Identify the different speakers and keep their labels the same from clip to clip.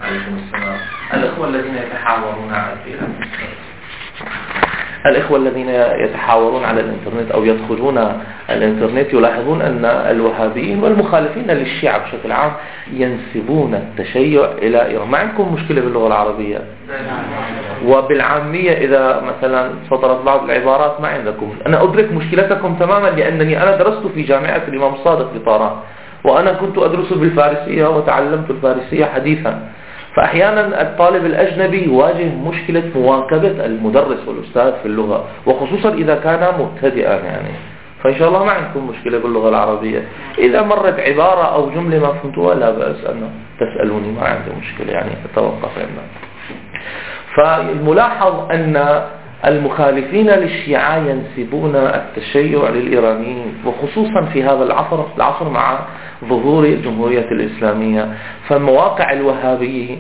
Speaker 1: عليكم السلام. الإخوة الذين يتحاورون على الإنترنت أو يدخلون الإنترنت يلاحظون أن الوهابيين والمخالفين للشيعة بشكل عام ينسبون التشيع إلى إيران. ما عندكم مشكلة باللغة العربية وبالعامية إذا مثلا صدرت بعض العبارات ما عندكم. أنا أدرك مشكلتكم تماما، لأنني أنا درست في جامعة الإمام الصادق في طهران، وأنا كنت أدرس بالفارسية وتعلمت الفارسية حديثا. فأحيانا الطالب الأجنبي يواجه مشكلة مواكبة المدرس والأستاذ في اللغة، وخصوصا إذا كان مبتدئا يعني. فإن شاء الله ما عندكم مشكلة باللغة العربية. إذا مرت عبارة أو جملة ما فهمتوها لا بأس أن تسألوني، ما عندي مشكلة يعني، أتوقف عندنا. فالملاحظ أن المخالفين للشيعة ينسبون التشيع للإيرانيين، وخصوصا في هذا العصر مع ظهور الجمهورية الإسلامية. فمواقع الوهابيين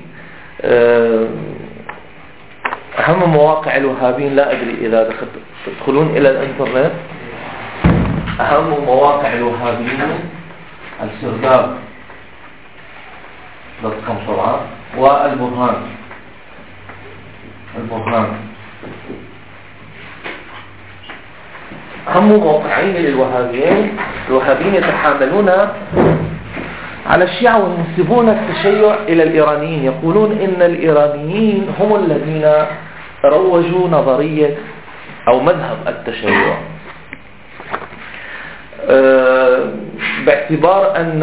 Speaker 1: أهم مواقع الوهابيين، لا أدري إذا تدخلون إلى الإنترنت، أهم مواقع الوهابيين السرداب .com والبرهان. أهم موقعين للوهابيين. الوهابيين يتحاملون على الشيعة وينسبون التشيع إلى الإيرانيين، يقولون إن الإيرانيين هم الذين روجوا نظرية أو مذهب التشيع، باعتبار أن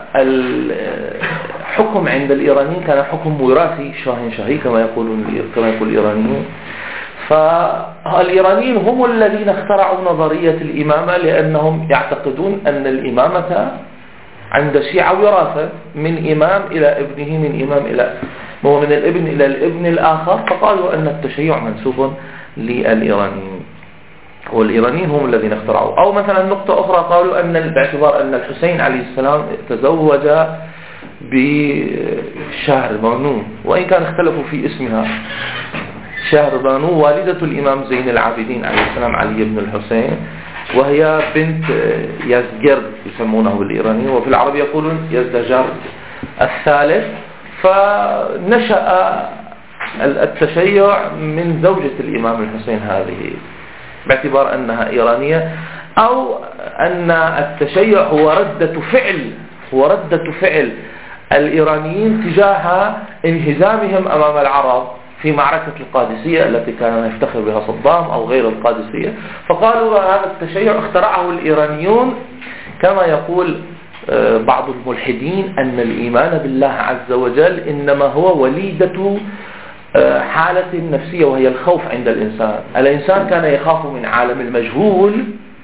Speaker 1: الحكم عند الإيرانيين كان حكم وراثي شاهنشاهي كما يقول الإيرانيون. فالإيرانيين هم الذين اخترعوا نظرية الإمامة، لأنهم يعتقدون أن الإمامة عند الشيعة وراثة من إمام إلى ابنه، من الابن إلى الابن الآخر. فقالوا أن التشيع منسوب للإيرانيين، والإيرانيين هم الذين اخترعوا. أو مثلا نقطة أخرى، قالوا أن باعتبار أن الحسين عليه السلام تزوج بشهربانو، وإن كان اختلفوا في اسمها، شهربانو والدة الإمام زين العابدين عليه السلام علي بن الحسين، وهي بنت يزدجرد يسمونه بالإيراني، وفي العربي يقولون يزدجرد الثالث. فنشأ التشيع من زوجة الإمام الحسين هذه باعتبار أنها إيرانية، أو أن التشيع هو ردة فعل الإيرانيين تجاه انهزامهم أمام العرب في معركة القادسية التي كان يفتخر بها صدام أو غير القادسية. فقالوا هذا التشيع اخترعه الإيرانيون، كما يقول بعض الملحدين أن الإيمان بالله عز وجل إنما هو وليدة حالة نفسية، وهي الخوف عند الإنسان. الإنسان كان يخاف من عالم المجهول،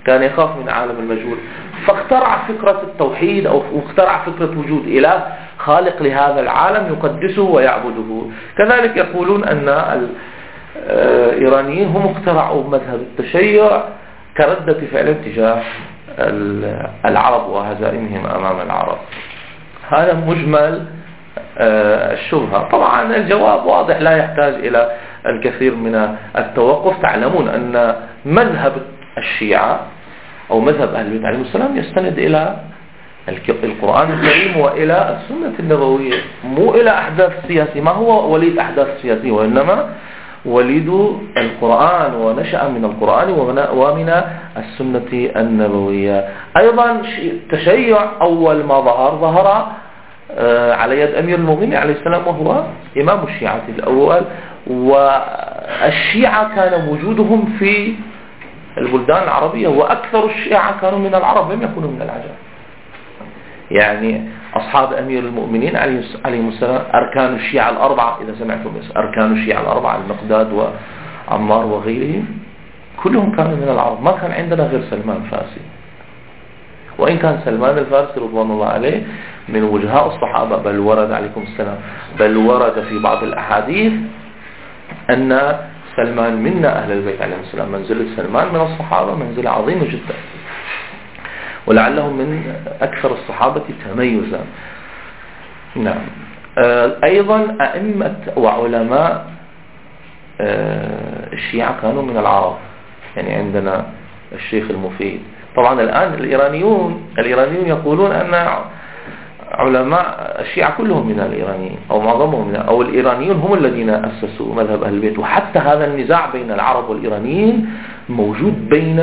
Speaker 1: فاخترع فكرة التوحيد أو اخترع فكرة وجود إله خالق لهذا العالم يقدسه ويعبده. كذلك يقولون أن الإيرانيين هم اخترعوا مذهب التشيع كردة فعل تجاه العرب وهزائمهم أمام العرب. هذا مجمل الشبهة. طبعا الجواب واضح لا يحتاج إلى الكثير من التوقف. تعلمون أن مذهب الشيعة أو مذهب أهل البيت عليهم السلام يستند إلى القرآن الكريم وإلى السنة النبوية، مو إلى أحداث سياسية. ما هو وليد أحداث سياسية، وإنما وليد القرآن، ونشأ من القرآن ومن السنة النبوية. أيضا التشيع أول ما ظهر على يد أمير المؤمنين عليه السلام، وهو إمام الشيعة الأول. والشيعة كان وجودهم في البلدان العربية، وأكثر الشيعة كانوا من العرب لم يكونوا من العجم. يعني أصحاب أمير المؤمنين عليهم السلام أركان الشيعة الأربعة، إذا سمعتم أركان الشيعة الأربعة المقداد وعمار وغيرهم كلهم كانوا من العرب. ما كان عندنا غير سلمان الفارسي، وإن كان سلمان الفارسي رضوان الله عليه من وجهاء الصحابة، بل ورد عليكم السلام، بل ورد في بعض الأحاديث أن سلمان منا أهل البيت عليهم السلام. منزلة سلمان من الصحابة منزلة عظيمة جدا، ولعلهم من أكثر الصحابة تميزا. نعم. أيضا أئمة وعلماء الشيعة كانوا من العرب، يعني عندنا الشيخ المفيد. طبعا الآن الإيرانيون يقولون أن علماء الشيعة كلهم من الإيرانيين أو معظمهم أو الإيرانيون هم الذين أسسوا مذهب أهل البيت. وحتى هذا النزاع بين العرب والإيرانيين موجود بين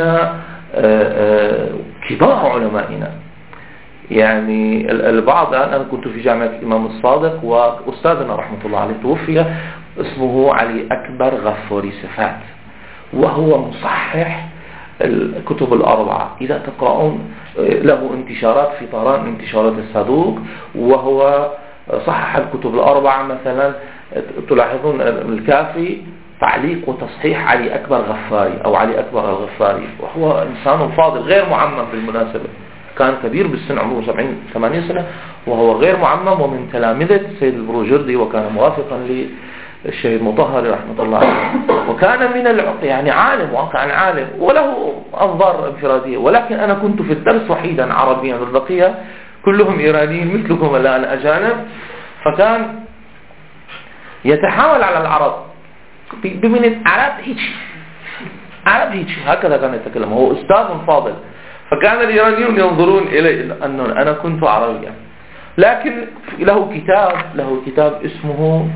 Speaker 1: كبار علمائنا. يعني البعض، أنا كنت في جامعة الإمام الصادق وأستاذنا رحمة الله عليه توفي، اسمه علي أكبر غفوري صفات، وهو مصحح الكتب الأربعة. إذا تقرؤون له انتشارات في طهران، انتشارات الصدوق، وهو صحح الكتب الأربعة. مثلا تلاحظون الكافي تعليق وتصحيح علي أكبر غفاري أو علي أكبر الغفاري، وهو إنسان فاضل غير معمم بالمناسبة، كان كبير بالسن، عمره 70-80 سنة، وهو غير معمم ومن تلامذة السيد البروجردي، وكان موافقا للشيخ مطهري رحمة الله عليه، وكان من يعني عالم، وكان عالم وله أنظار انفرادية. ولكن أنا كنت في الدرس وحيدا عربيا، والبقية كلهم إيرانيين مثلكم الآن أجانب، فكان يتحامل على العرب بمن عرب هيك هكذا كان يتكلم، هو أستاذ فاضل. فكان الإيرانيون ينظرون إلي أنه أنا كنت عربيا. لكن له كتاب اسمه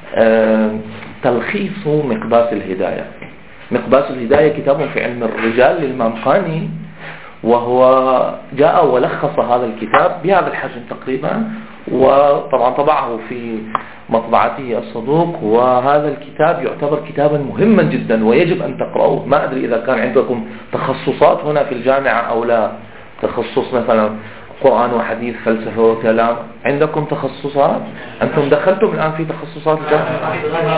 Speaker 1: تلخيص مقباس الهداية. مقباس الهداية كتاب في علم الرجال للمامقاني، وهو جاء ولخص هذا الكتاب بهذا الحجم تقريبا، وطبعا طبعه في مطبعته الصدوق. وهذا الكتاب يعتبر كتابا مهما جدا ويجب أن تقرأوه. ما أدري إذا كان عندكم تخصصات هنا في الجامعة أو لا، تخصص مثلا قرآن وحديث، فلسفة وكلام، عندكم تخصصات؟ أنتم دخلتم الآن في تخصصات الجامعة؟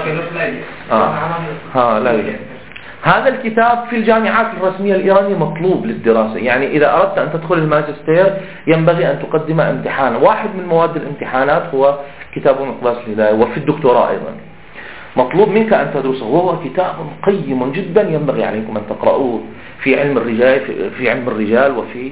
Speaker 1: لا يوجد. هذا الكتاب في الجامعات الرسمية الإيرانية مطلوب للدراسة. يعني إذا أردت أن تدخل الماجستير ينبغي أن تقدم امتحان، واحد من مواد الامتحانات هو كتاب مقباس الهداية، وفي الدكتوراه أيضا مطلوب منك أن تدرسه، وهو كتاب قيم جدا ينبغي عليكم أن تقرأوه في علم الرجال وفي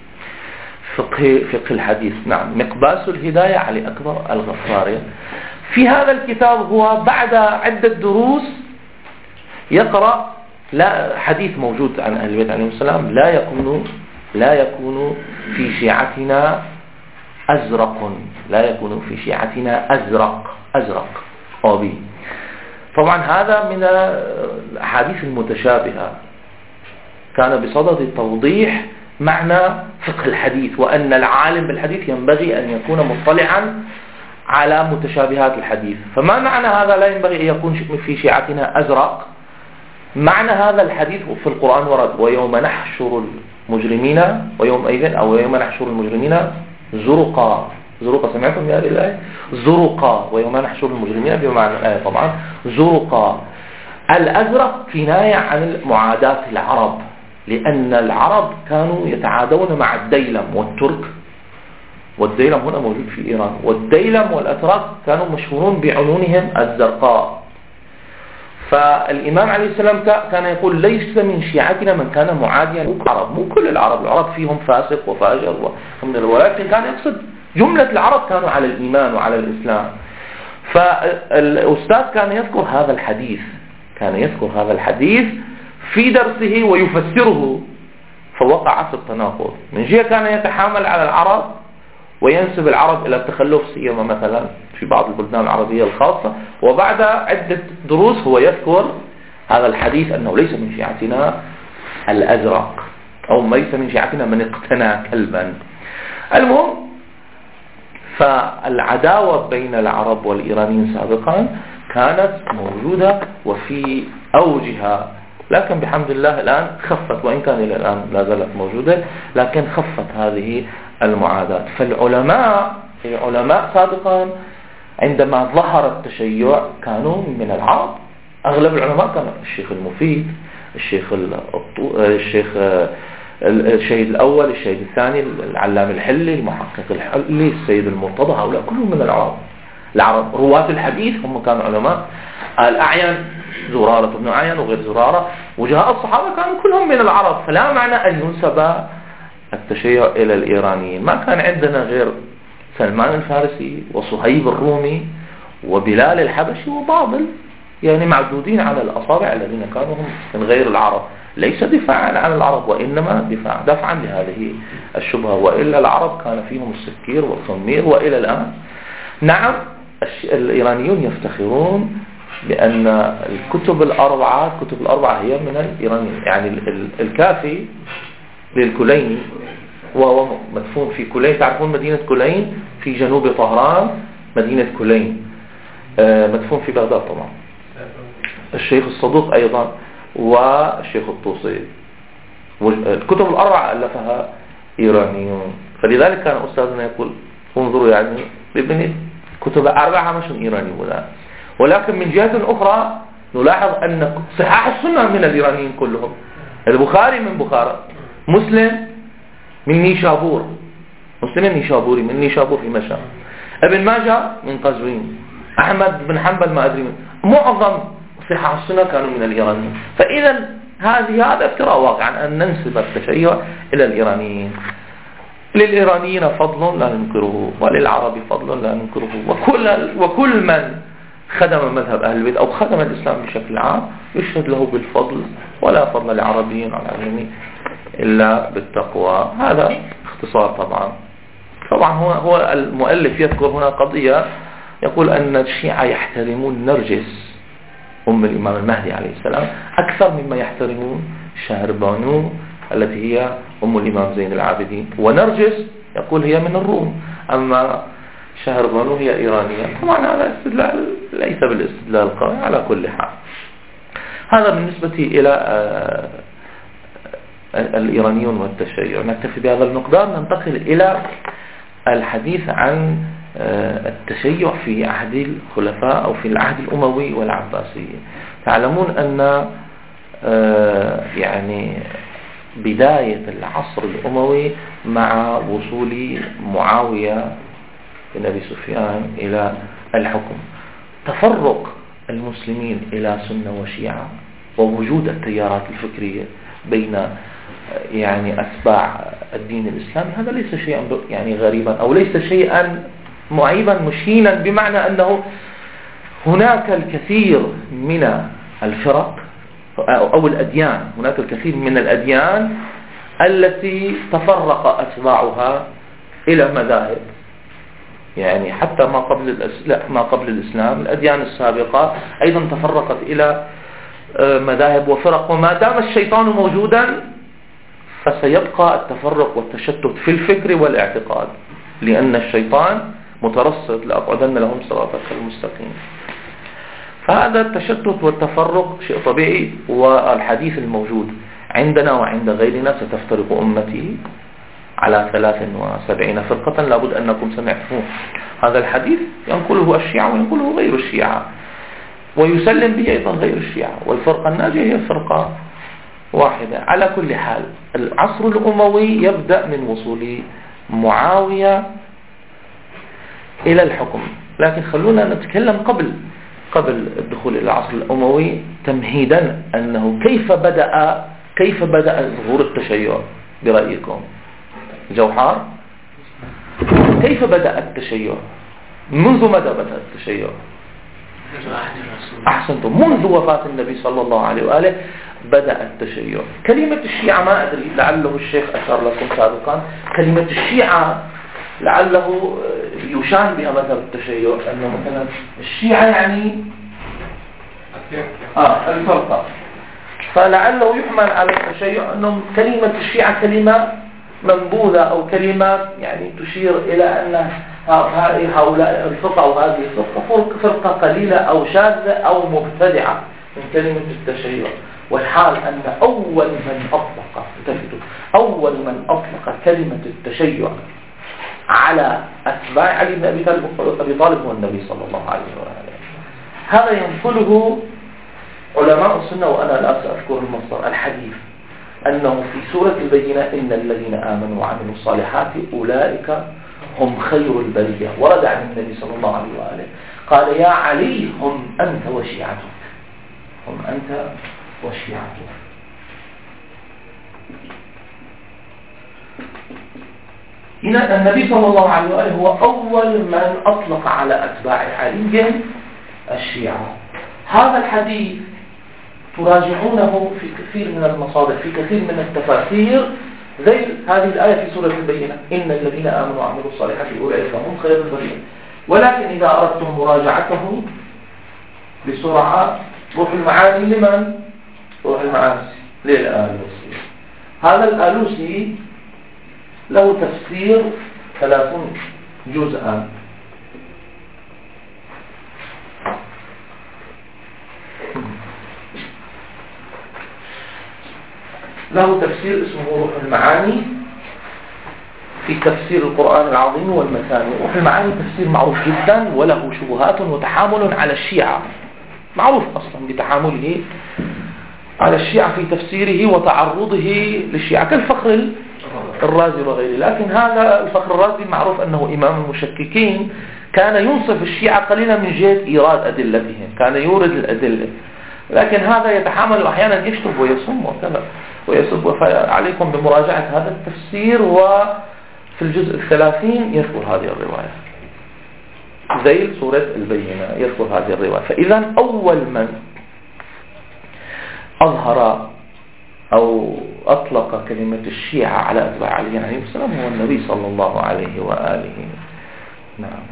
Speaker 1: فقه الحديث. نعم، مقباس الهداية علي أكبر الغفاري. في هذا الكتاب هو بعد عدة دروس يقرأ حديث موجود عن أهل البيت عليهم السلام: لا يكون في شيعتنا أزرق، لا يكون في شيعتنا أزرق أبي. طبعا هذا من الأحاديث المتشابهة، كان بصدد توضيح معنى فقه الحديث، وأن العالم بالحديث ينبغي أن يكون مطلعا على متشابهات الحديث. فما معنى هذا لا ينبغي أن يكون في شيعتنا أزرق؟ معنى هذا الحديث في القرآن ورد: ويوم نحشر المجرمين ويوم نحشر المجرمين زرقا. سمعتم يا الآية؟ زرقا، ويوم نحشر المجرمين بمعنى الآية طبعا زرقا. الأزرق كناية عن معاداة العرب، لأن العرب كانوا يتعادون مع الديلم والترك، والديلم هنا موجود في إيران، والديلم والأتراك كانوا مشهورون بعيونهم الزرقاء. فالإمام عليه السلام كان يقول: ليس من شيعتنا من كان معاديا للعرب. مو كل العرب فيهم فاسق وفاجر ولكن كان يقصد جملة العرب كانوا على الإيمان وعلى الإسلام. فالأستاذ كان يذكر هذا الحديث في درسه ويفسره، فوقع في التناقض. من جهة كان يتحامل على العرب وينسب العرب إلى التخلف، سيما مثلا في بعض البلدان العربية الخاصة، وبعد عدة دروس هو يذكر هذا الحديث أنه ليس من شيعتنا الأزرق، أو ليس من شيعتنا من اقتنى كلبا. المهم، فالعداوة بين العرب والإيرانيين سابقا كانت موجودة وفي أوجها، لكن بحمد الله الآن خفت، وإن كان إلى الآن لا زالت موجودة، لكن خفت هذه المعاداة. فالعلماء سابقا عندما ظهر التشيع كانوا من العرب. أغلب العلماء كانوا الشيخ المفيد، الشهيد الأول، الشهيد الثاني، العلام الحلي، المحقق الحلي، السيد المرتضى، هؤلاء كلهم من العرب. رواة الحديث هم كانوا علماء. الأعين زرارة بن أعين وغير زرارة، وجهاء الصحابة كانوا كلهم من العرب. فلا معنى أن ينسب التشيع إلى الإيرانيين. ما كان عندنا غير سلمان الفارسي وصهيب الرومي وبلال الحبشي وبعض يعني معدودين على الأصابع الذين كانوا هم من غير العرب. ليس دفاعا عن العرب، وإنما دفعا لهذه الشبهة. وإلا العرب كان فيهم السكير والخمير وإلى الآن. نعم الإيرانيون يفتخرون بأن الكتب الأربعة هي من الإيرانيين. يعني الكافي للكليني وهو مدفون في كلين. تعرفون مدينة كلين في جنوب طهران، مدينة كلين مدفون في بغداد طبعا. الشيخ الصدوق أيضا والشيخ الطوسي، والكتب الأربعة ألفها إيرانيون. فلذلك كان أستاذنا يقول انظروا يعني لابن كتب أربعة مش إيرانيون. ولكن من جهة أخرى نلاحظ أن صحاح السنة من الإيرانيين كلهم. البخاري من بخارى، مسلم من نيشابور، مسلم النيشابوري من نيشابور في مشهد، ابن ماجه من قزوين، أحمد بن حنبل ما أدري من. معظم صحاح السنة كانوا من الإيرانيين. فإذا هذا افتراء واقعا أن ننسب التشيع إلى الإيرانيين. للإيرانيين فضل لا ننكره، وللعرب فضل لا ننكره، وكل من خدم مذهب أهل البيت أو خدم الإسلام بشكل عام يشهد له بالفضل، ولا فضل لعربي على عجمي إلا بالتقوى. هذا اختصار. طبعا هو المؤلف يذكر هنا قضية، يقول أن الشيعة يحترمون نرجس أم الإمام المهدي عليه السلام أكثر مما يحترمون شهربانو التي هي أم الإمام زين العابدين. ونرجس يقول هي من الروم، أما شهربانو هي إيرانية. طبعا هذا استدلال ليس بالاستدلال القوي. على كل حال هذا بالنسبة إلى الإيرانيون والتشيع. نكتفي بهذا المقدار. ننتقل إلى الحديث عن التشيع في عهد الخلفاء أو في العهد الأموي والعباسي. تعلمون أن يعني بداية العصر الأموي مع وصول معاوية بن أبي سفيان إلى الحكم، تفرق المسلمين إلى سنة وشيعة، ووجود التيارات الفكرية بين يعني أتباع الدين الإسلامي، هذا ليس شيئا يعني غريبا أو ليس شيئا معيبا مشينا، بمعنى أنه هناك الكثير من الفرق أو الأديان، هناك الكثير من الأديان التي تفرق أتباعها إلى مذاهب. يعني حتى ما قبل الإسلام الأديان السابقة أيضا تفرقت إلى مذاهب وفرق. وما دام الشيطان موجودا فسيبقى التفرق والتشتت في الفكر والاعتقاد، لأن الشيطان مترصد لأقعدن لهم صراطك المستقيم. فهذا التشتت والتفرق شيء طبيعي. والحديث الموجود عندنا وعند غيرنا ستفترق أمتي على 73 فرقة، لابد أنكم سمعتم هذا الحديث ينقله الشيعة وينقله غير الشيعة، ويسلم به أيضا غير الشيعة، والفرقة الناجية هي فرقة واحدة. على كل حال العصر الأموي يبدأ من وصول معاوية إلى الحكم. لكن خلونا نتكلم قبل الدخول إلى العصر الأموي تمهيدا أنه كيف بدأ ظهور التشيع برأيكم؟ جوحار، كيف بدأ التشيع؟ منذ متى بدأ التشيع؟ أحسنتم، منذ وفاة النبي صلى الله عليه وآله بدأ التشيع. كلمة الشيعة ما أدري، لعله الشيخ أشار لكم سابقا، كلمة الشيعة لعله يشان بها مذهب التشيع، أنه مثلا الشيعة يعني الفرقة، فلعله يحمل على التشيع أنه كلمة الشيعة كلمة منبوذة أو كلمة يعني تشير إلى أن هؤلاء الفرقة أو هذه الفرقة فرقة قليلة أو شاذة أو مبتدعة من كلمة التشيع. والحال أن أول من أطلق كلمة التشيع على أتباع علي بن أبي طالب هو النبي صلى الله عليه وآله. هذا ينقله علماء السنة، وأنا لا سأذكر المصدر الحديث، أنه في سورة البينة إن الذين آمنوا وعملوا الصالحات أولئك هم خير البرية. ورد عن النبي صلى الله عليه وآله قال يا علي هم أنت وشيعتك، هم أنت وشيعتك. هنا النبي صلى الله عليه وآله هو أول من أطلق على أتباع علي الشيعة. هذا الحديث تراجعونه في كثير من المصادر، في كثير من التفاسير، زي هذه الآية في سورة البينة: إن الذين آمنوا وعملوا الصالحات أولئك هم خير البرية. ولكن إذا أردتم مراجعته بسرعة، روح المعاني لمن؟ روح المعاني للآلوسي. هذا الآلوسي له تفسير 30 جزءا. له تفسير اسمه روح المعاني في تفسير القرآن العظيم والمثاني. روح المعاني تفسير معروف جدا، وله شبهات وتحامل على الشيعة، معروف أصلا بتحامله على الشيعة في تفسيره وتعرضه للشيعة كالفخر الرازي وغيره. لكن هذا الفخر الرازي معروف أنه إمام المشككين، كان ينصف الشيعة قليلا من جهة إيراد أدلتهم، كان يورد الأدلة، لكن هذا يتحامل أحيانا يشتب ويصم وكذا ويسب. فعليكم بمراجعة هذا التفسير، وفي الجزء 30 يذكر هذه الرواية زي سورة البينة، يذكر هذه الرواية. فإذا أول من أظهر أو أطلق كلمة الشيعة على أتباع علي عليه السلام هو النبي صلى الله عليه وآله. نعم.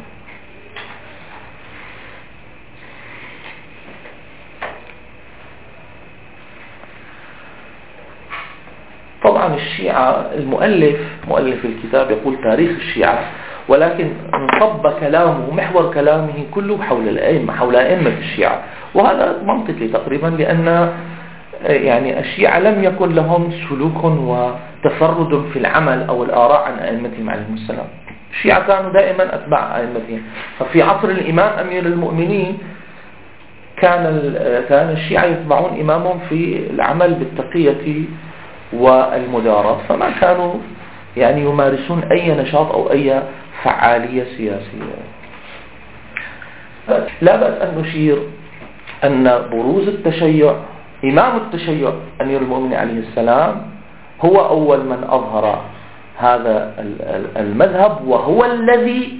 Speaker 1: طبعا الشيعة، مؤلف الكتاب يقول تاريخ الشيعة، ولكن انصب كلامه، محور كلامه كله حول الأئمة، حول أئمة الشيعة، وهذا منطقي تقريبا، لأن يعني الشيعة لم يكن لهم سلوك وتفرد في العمل أو الآراء عن أئمتهم عليهم السلام. الشيعة كانوا دائما أتباع أئمتهم. ففي عصر الإمام أمير المؤمنين كان الشيعة يتبعون إمامهم في العمل بالتقية والمداراة، فما كانوا يعني يمارسون أي نشاط أو أي فعالية سياسية. لا بأس أن نشير أن بروز التشيع، إمام التشيع أمير المؤمنين عليه السلام، هو أول من أظهر هذا المذهب، وهو الذي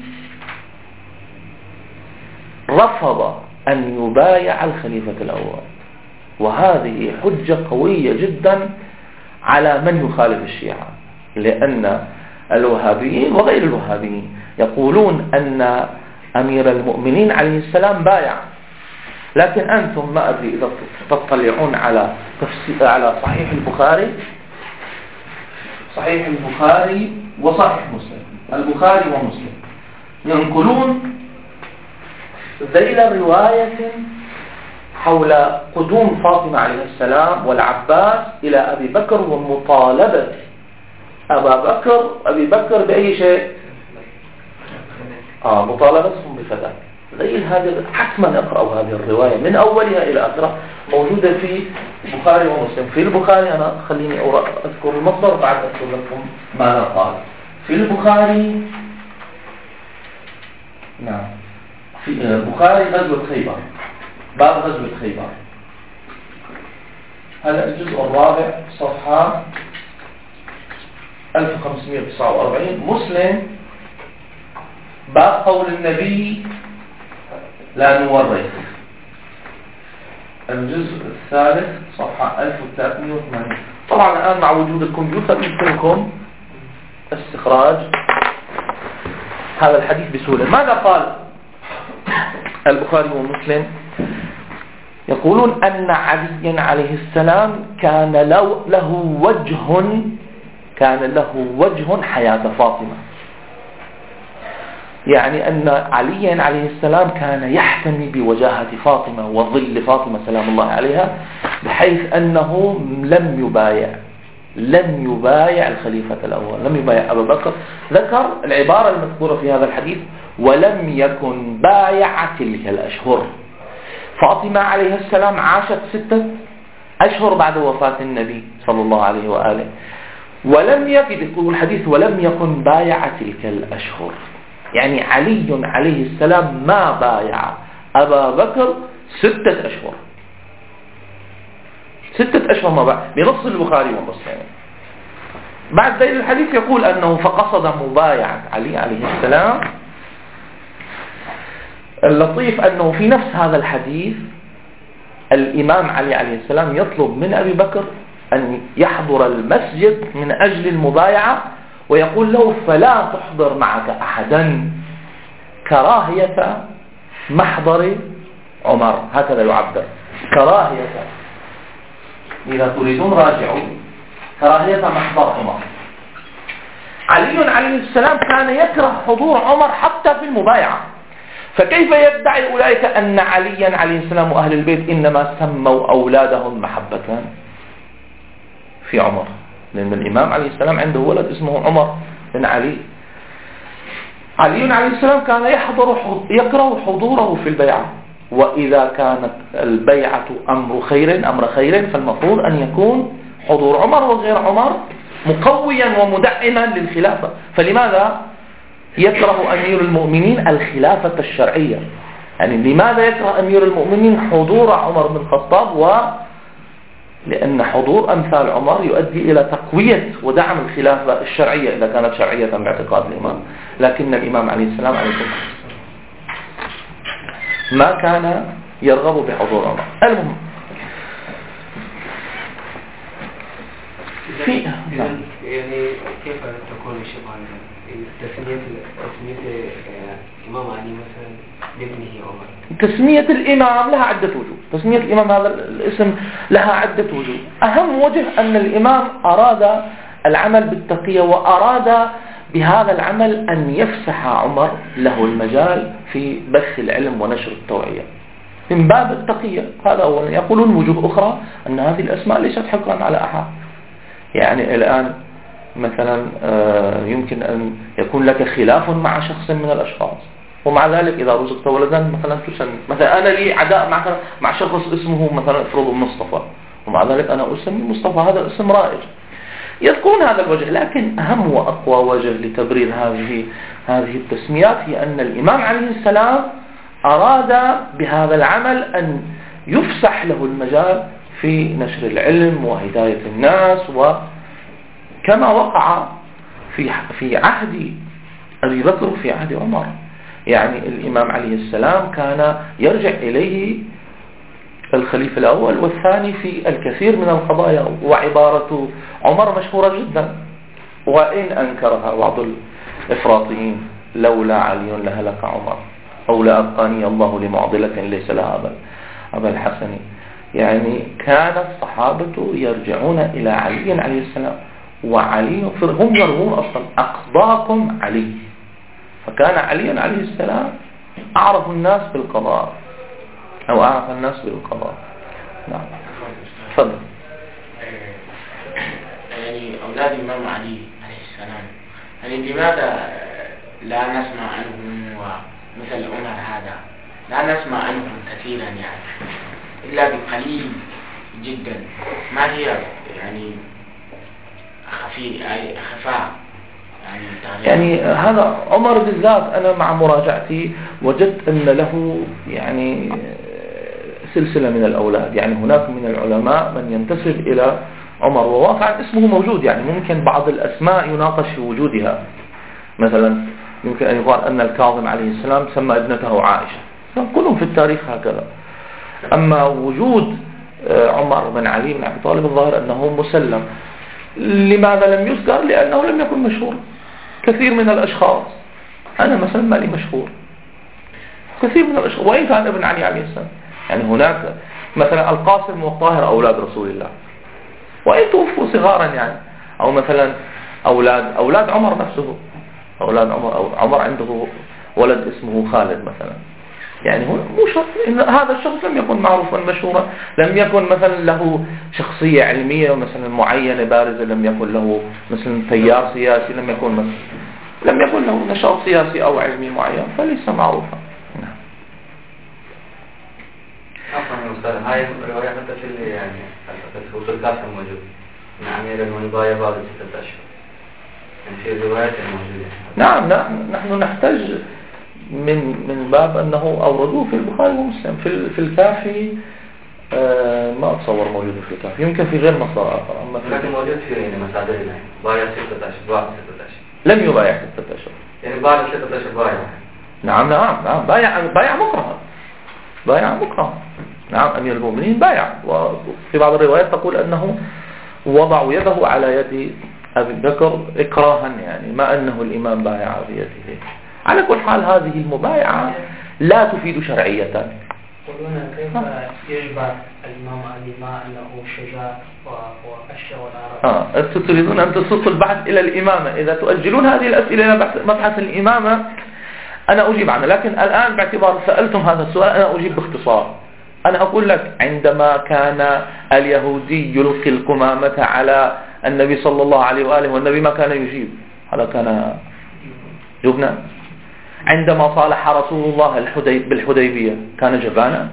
Speaker 1: رفض أن يبايع الخليفة الأول. وهذه حجة قوية جدا على من يخالف الشيعة، لأن الوهابيين وغير الوهابيين يقولون أن أمير المؤمنين عليه السلام بايع، لكن أنتم ما أدري إذا تطلعون على صحيح البخاري وصحيح مسلم، البخاري ومسلم ينقلون ذيل رواية حول قدوم فاطمة عليه السلام والعباس إلى أبي بكر، ومطالبة أبي بكر بأي شيء؟ مطالبتهم بفداء. غير هذا حتما اقرأوا هذه الرواية من أولها إلى آخرها، موجودة في البخاري ومسلم. في البخاري أنا خليني أذكر المصدر بعد أذكر لكم ماذا قال. في البخاري، نعم، في البخاري غزوة خيبر، باب غزوة خيبر، هذا الجزء الرابع صفحة 1549. مسلم باب قول النبي لا نورث، الجزء الثالث صفحة 1380. طبعا الآن مع وجود الكمبيوتر يمكنكم استخراج هذا الحديث بسهولة. ماذا قال البخاري ومسلم؟ يقولون أن علي عليه السلام كان له وجه حياة فاطمة، يعني أن علي عليه السلام كان يحتمي بوجاهة فاطمة وظل فاطمة سلام الله عليها، بحيث أنه لم يبايع الخليفة الأول، لم يبايع أبا بكر. ذكر العبارة المذكورة في هذا الحديث: ولم يكن بايع تلك الأشهر. فاطمة عليه السلام عاشت 6 أشهر بعد وفاة النبي صلى الله عليه وآله، ولم يكن الحديث ولم يكن بايع تلك الأشهر، يعني علي عليه السلام ما بايع أبا بكر 6 أشهر، 6 أشهر ما بايع، بنص البخاري ومسلم. بعد ذلك الحديث يقول أنه فقصد مبايعة علي عليه السلام. اللطيف أنه في نفس هذا الحديث الإمام علي عليه السلام يطلب من أبي بكر أن يحضر المسجد من أجل المبايعة، ويقول له فلا تحضر معك أحدا كراهية محضر عمر، هكذا يعبر، كراهية، إذا تريدون راجعوا، كراهية محضر عمر. علي عليه السلام كان يكره حضور عمر حتى في المبايعة، فكيف يدعي أولئك أن عليا عليه السلام وأهل البيت إنما سموا أولادهم محبة في عمر؟ لأن الإمام عليه السلام عنده ولد اسمه عمر بن علي. علي عليه السلام كان يكره حضوره في البيعة، وإذا كانت البيعة أمر خير فالمفروض أن يكون حضور عمر وغير عمر مقويا ومدعما للخلافة. فلماذا يكره أمير المؤمنين الخلافة الشرعية؟ يعني لماذا يكره أمير المؤمنين حضور عمر بن الخطاب؟ لأن حضور أمثال عمر يؤدي إلى تقوية ودعم الخلافة الشرعية إذا كانت شرعية باعتقاد الإمام. لكن الإمام عليه السلام ما كان يرغب بحضور عمر. المهم
Speaker 2: يعني كيف تكون الشبهة تسمية الإمام علي مثلا لابنه عمر؟
Speaker 1: تسمية الإمام لها عدة وجوه. تسمية الإمام هذا الاسم لها عدة وجوه. أهم وجه أن الإمام أراد العمل بالتقية، وأراد بهذا العمل أن يفسح عمر له المجال في بث العلم ونشر التوعية من باب التقية. هذا أولا. يقولون وجوه أخرى أن هذه الأسماء ليست حكرا على أحد. يعني الآن مثلا يمكن أن يكون لك خلاف مع شخص من الأشخاص، ومع ذلك إذا رزقت ولدا مثلا تسمي. مثلا أنا لي عداء مع شخص اسمه مثلا افرض مصطفى، ومع ذلك أنا أسمي مصطفى، هذا اسم رائج. يذكرون هذا الوجه. لكن أهم وأقوى وجه لتبرير هذه التسميات هي أن الإمام عليه السلام أراد بهذا العمل أن يفسح له المجال في نشر العلم وهداية الناس، وكما وقع في عهد أبي بكر وفي عهد عمر. يعني الإمام عليه السلام كان يرجع إليه الخليفة الأول والثاني في الكثير من القضايا، وعبارة عمر مشهورة جدا وإن أنكرها بعض الإفراطيين: لولا علي لهلك عمر، أو لا أبقاني الله لمعضلة ليس لها أبا الحسن. يعني كان الصحابة يرجعون إلى علي عليه السلام، وعلي هم يرغون أصلا أقضاكم علي، فكان علي عليه السلام أعرف الناس بالقضاء أو أعرف الناس بالقضاء. نعم تفضل.
Speaker 3: يعني أولاد الإمام علي عليه السلام، يعني لماذا لا نسمع عنهم ومثل عمر هذا لا نسمع عنهم كثيرا يعني إلا بقليل جدا؟ ما هي يعني خفاء
Speaker 1: يعني هذا عمر بالذات أنا مع مراجعتي وجدت أن له يعني سلسلة من الأولاد. يعني هناك من العلماء من ينتسب إلى عمر وواقعا اسمه موجود. يعني ممكن بعض الأسماء يناقش في وجودها. مثلا يمكن أن يقال أن الكاظم عليه السلام سمى ابنته عائشة، كلهم في التاريخ هكذا. أما وجود عمر بن علي بن أبي طالب الظاهر أنه مسلم. لماذا لم يذكر؟ لأنه لم يكن مشهور. كثير من الأشخاص، أنا مثلا مالي مشهور، كثير من الأشخاص وإن كان ابن علي عليه السلام. يعني هناك مثلا القاسم والطاهر أولاد رسول الله وإن توفوا صغارا، يعني أو مثلا أولاد عمر نفسه، أولاد عمر عنده ولد اسمه خالد مثلا. يعني هو مو شرط إن هذا الشخص لم يكن معروفا مشهورا، لم يكن مثلا له شخصية علمية مثلا معينة بارزة، لم يكن له مثلا تيار سياسي، لم يكن له نشاط سياسي أو علمي معين، فليس معروفا. نعم.
Speaker 2: أصلا هاي الرواية حتى في يعني في وصول القاسم موجود من أمير المنبايا بعد 6 أشهر، يعني في الروايات الموجودة.
Speaker 1: نعم نحن نحتاج من باب أنه أوردوه في البخاري ومسلم. في الكافي ما أتصور موجود في الكافي، يمكن في غير مصدر آخر.
Speaker 2: لكن موجود في مصادر هنا بايع 6 أشهر بعد 6 أشهر.
Speaker 1: لم يبايع 6 أشهر،
Speaker 2: يعني بعد 6 أشهر بايع.
Speaker 1: نعم بايع مكرها. نعم أمير المؤمنين بايع، وفي بعض الروايات تقول أنه وضع يده على يد أبي بكر إكراها، يعني ما أنه الإمام بايع بيده. على كل حال هذه المبايعة لا تفيد شرعية.
Speaker 4: يقولون كيف يجبر الإمام علي ما أنه شجاع وأشجع والعرب؟
Speaker 1: أنتم تريدون أن تسوقوا البحث إلى الإمامة. إذا تؤجلون هذه الأسئلة إلى مبحث الإمامة أنا أجيب عنها، لكن الآن باعتبار سألتم هذا السؤال أنا أجيب باختصار. أنا أقول لك عندما كان اليهودي يلقي القمامة على النبي صلى الله عليه وآله والنبي ما كان يجيب، هذا كان جبنا. عندما صالح رسول الله بالحديبية كان جبانا.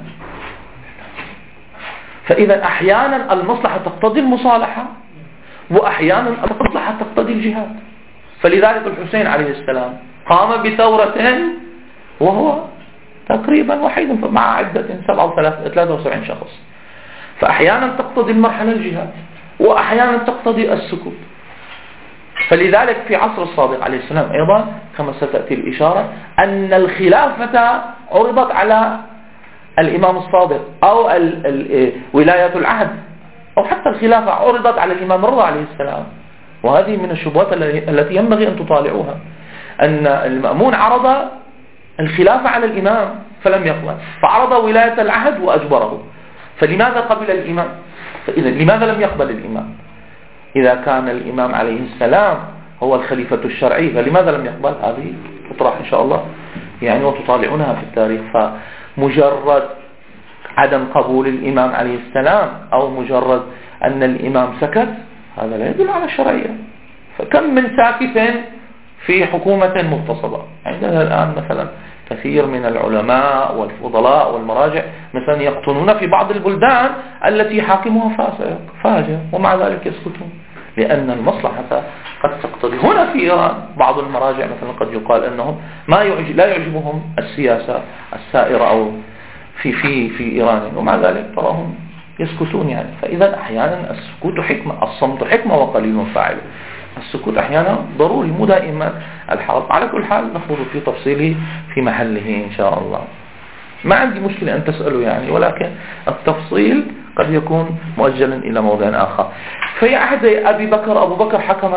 Speaker 1: فإذا أحيانا المصلحة تقتضي المصالحة وأحيانا المصلحة تقتضي الجهاد. فلذلك الحسين عليه السلام قام بثورة وهو تقريبا وحيد مع عدة 73 شخص. فأحيانا تقتضي المرحلة الجهاد وأحيانا تقتضي السكوت. فلذلك في عصر الصادق عليه السلام أيضا كما ستأتي الإشارة أن الخلافة عرضت على الإمام الصادق أو ولاية العهد أو حتى الخلافة عرضت على الإمام الرضا عليه السلام. وهذه من الشبهات التي ينبغي أن تطالعوها، أن المأمون عرض الخلافة على الإمام فلم يقبل، فعرض ولاية العهد وأجبره. فلماذا قبل الإمام؟ فإذا لماذا لم يقبل الإمام؟ إذا كان الإمام عليه السلام هو الخليفة الشرعي فلماذا لم يقبل؟ هذه تطرح إن شاء الله يعني وتطالعونها في التاريخ. فمجرد عدم قبول الإمام عليه السلام أو مجرد أن الإمام سكت هذا لا يدل على الشرعية. فكم من ساكت في حكومة مغتصبة. عندنا الآن مثلا كثير من العلماء والفضلاء والمراجع مثلا يقطنون في بعض البلدان التي حاكمها فاجر ومع ذلك يسكتون لأن المصلحة قد تقتضي. هنا في إيران بعض المراجع مثلا قد يقال أنهم لا يعجبهم السياسة السائرة أو في إيران ومع ذلك تراهم يسكتون يعني. فإذا أحيانا السكوت حكمة، الصمت حكمة وقليل فاعله. السكوت أحيانا ضروري مو دائما الحرب. على كل حال نخوض في تفصيله في محله إن شاء الله. ما عندي مشكلة أن تسألوا يعني، ولكن التفصيل قد يكون مؤجلا إلى موضع آخر. في عهد أبي بكر أبو بكر حكم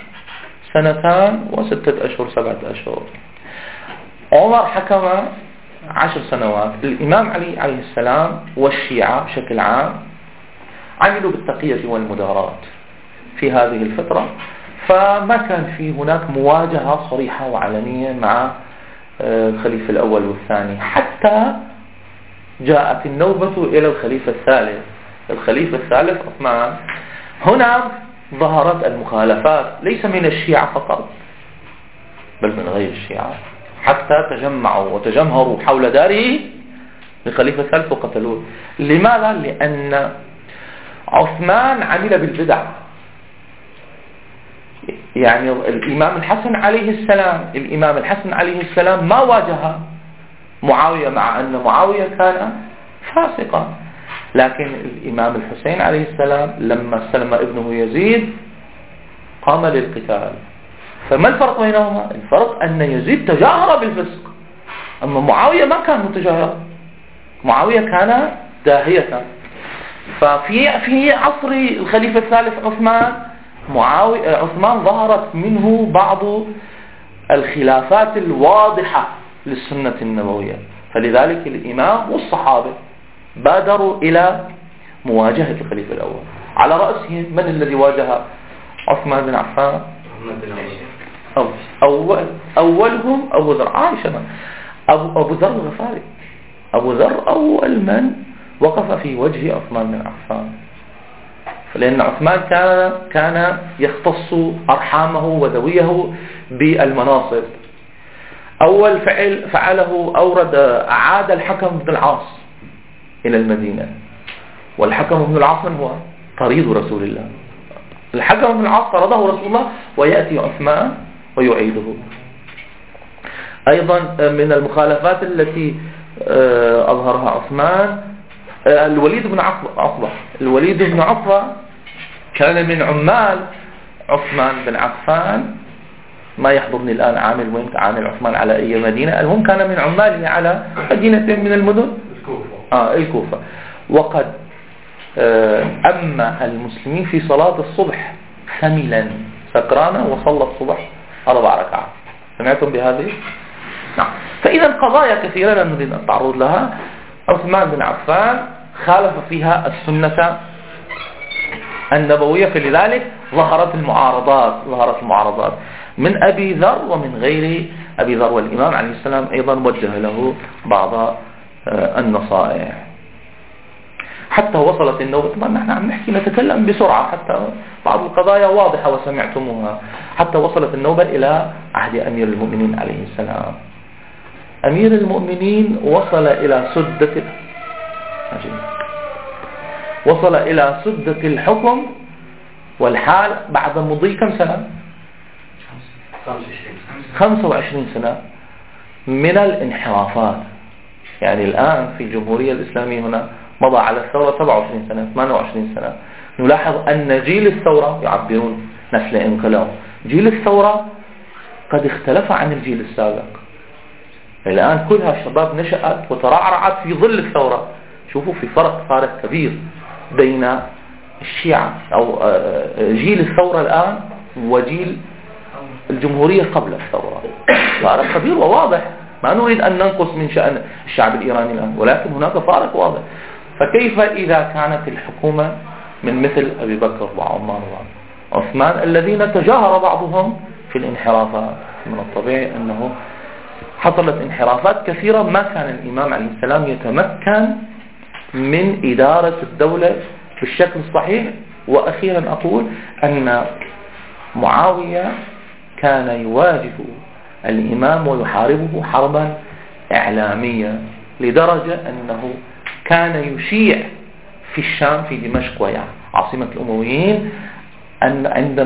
Speaker 1: 2 و6 أشهر 7 أشهر. عمر حكم 10 سنوات. الإمام علي عليه السلام والشيعة بشكل عام عملوا بالتقية والمداراة في هذه الفترة، فما كان في هناك مواجهة صريحة وعلنية مع الخليفة الأول والثاني حتى جاءت النوبة إلى الخليفة الثالث. الخليفة الثالث عثمان. هنا ظهرت المخالفات ليس من الشيعة فقط بل من غير الشيعة، حتى تجمعوا وتجمهروا حول داره للخليفة الثالث وقتلوه. لماذا؟ لأن عثمان عمل بالبدع. يعني الإمام الحسن عليه السلام ما واجه معاوية مع أن معاوية كان فاسقا، لكن الإمام الحسين عليه السلام لما استلم ابنه يزيد قام للقتال. فما الفرق بينهما؟ الفرق أن يزيد تجاهر بالفسق أما معاوية ما كان متجاهر، معاوية كان داهية. ففي عصر الخليفة الثالث عثمان ظهرت منه بعض الخلافات الواضحة للسنة النبوية، فلذلك الإمام والصحابة بادروا إلى مواجهة الخليفة الأول. على رأسهم من الذي واجه عثمان بن عفان؟ أولهم أبو ذر. عائشة أبو ذر الغفاري. أبو ذر أول من وقف في وجه عثمان بن عفان، لأن عثمان كان يختص أرحامه وذويه بالمناصب. أول فعله أعاد الحكم بن العاص إلى المدينة، والحكم بن العاص من هو؟ طريد رسول الله. الحكم بن العاص طرده رسول الله ويأتي عثمان ويعيده. أيضا من المخالفات التي أظهرها عثمان الوليد بن عقبة. الوليد بن عقبة كان من عمال عثمان بن عفان. ما يحضرني الآن عامل وين عامل عثمان على أي مدينة، المهم كان من عماله على مدينة من المدن الكوفة. وقد أما المسلمين في صلاة الصبح خملا سكرانا وصلى الصبح 4 ركعات. سمعتم بهذه؟ نعم. فإذا قضايا كثيرة لا نريد أن نتعرض لها. عثمان بن عفان خالف فيها السنة النبوية، فلذلك ظهرت المعارضات من أبي ذر ومن غير أبي ذر، والإمام عليه السلام أيضا وجه له بعض النصائح حتى وصلت النوبة. طبعا نحن عم نحكي نتكلم بسرعة حتى بعض القضايا واضحة وسمعتموها. حتى وصلت النوبة إلى عهد أمير المؤمنين عليه السلام. أمير المؤمنين وصل إلى سدة الحكم والحال بعد مضي كم سنة؟ 25 سنة من الانحرافات. يعني الآن في الجمهورية الإسلامية هنا مضى على الثورة 27 سنة 28 سنة. نلاحظ أن جيل الثورة يعبرون نسل انقلاب، جيل الثورة قد اختلف عن الجيل السابق. الآن كلها شباب نشأت وترعرعت في ظل الثورة. شوفوا في فارق كبير بين الشيعة أو جيل الثورة الآن وجيل الجمهورية قبل الثورة. فارق كبير وواضح. ما نريد أن ننقص من شأن الشعب الإيراني الآن، ولكن هناك فارق واضح. فكيف إذا كانت الحكومة من مثل أبي بكر وعمر وعثمان الذين تجاهر بعضهم في الانحرافات؟ من الطبيعي أنه حصلت انحرافات كثيرة ما كان الإمام عليه السلام يتمكن من إدارة الدولة بالشكل الصحيح. وأخيرا أقول أن معاوية كان يواجه الإمام ويحاربه حربا إعلامية لدرجة أنه كان يشيع في الشام في دمشق وهي عاصمة الأمويين أن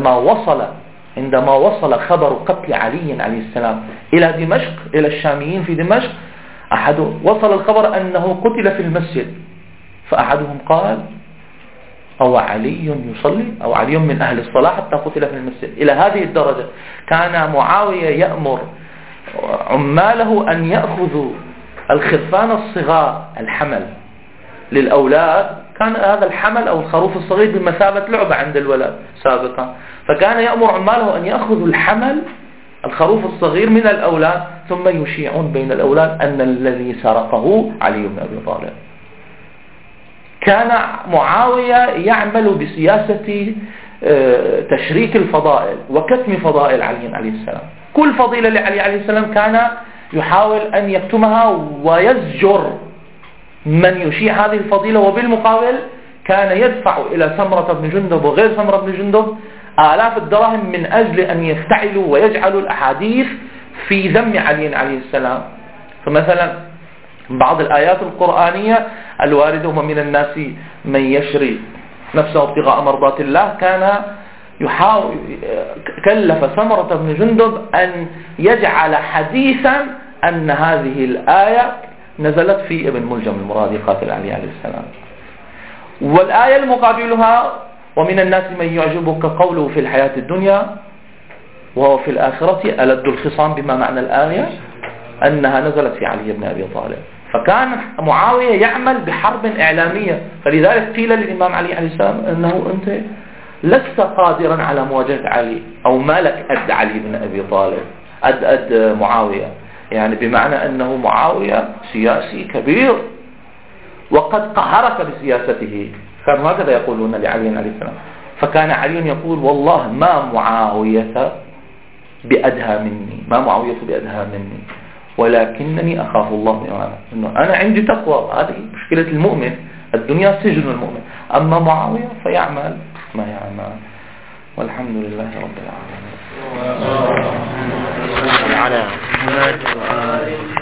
Speaker 1: عندما وصل خبر قتل علي عليه السلام إلى دمشق إلى الشاميين في دمشق، وصل الخبر أنه قتل في المسجد، فأحدهم قال أو علي يصلي أو علي من أهل الصلاة حتى قتل في المسجد. إلى هذه الدرجة كان معاوية يأمر عماله أن يأخذوا الخرفان الصغار الحمل للأولاد. كان هذا الحمل أو الخروف الصغير بمثابة لعبة عند الولد سابقا، فكان يأمر عماله أن يأخذوا الحمل الخروف الصغير من الأولاد ثم يشيعون بين الأولاد أن الذي سرقه علي بن أبي طالب. كان معاوية يعمل بسياسة تشريك الفضائل وكتم فضائل علي عليه السلام. كل فضيلة لعلي عليه السلام كان يحاول أن يكتمها ويزجر من يشيع هذه الفضيلة، وبالمقابل كان يدفع إلى سمرة بن جندب وغير سمرة بن جندب آلاف الدراهم من أجل أن يفتعلوا ويجعلوا الأحاديث في ذم علي عليه السلام. فمثلا بعض الآيات القرآنية الواردة ومن الناس من يشري نفسه ابتغاء مرضات الله، كان يحاول كلف سمرة بن جندب أن يجعل حديثا أن هذه الآية نزلت في ابن ملجم المرادي قاتل علي عليه السلام. والآية المقابلها ومن الناس من يعجبك قوله في الحياة الدنيا وهو في الآخرة ألد الخصام، بما معنى الآية أنها نزلت في علي بن أبي طالب. فكان معاوية يعمل بحرب إعلامية. فلذلك قيل للإمام علي عليه السلام أنه أنت لست قادرا على مواجهة علي، أو مالك أد علي بن أبي طالب أد معاوية، يعني بمعنى أنه معاوية سياسي كبير وقد قهرك بسياسته. كانوا هكذا يقولون لعلي عليه السلام. فكان علي يقول والله ما معاوية بأدهى مني، ولكنني أخاف الله إنه أنا عندي تقوى. هذه مشكلة المؤمن، الدنيا سجن المؤمن، أما معاوية فيعمل ما يعمل. والحمد لله رب العالمين.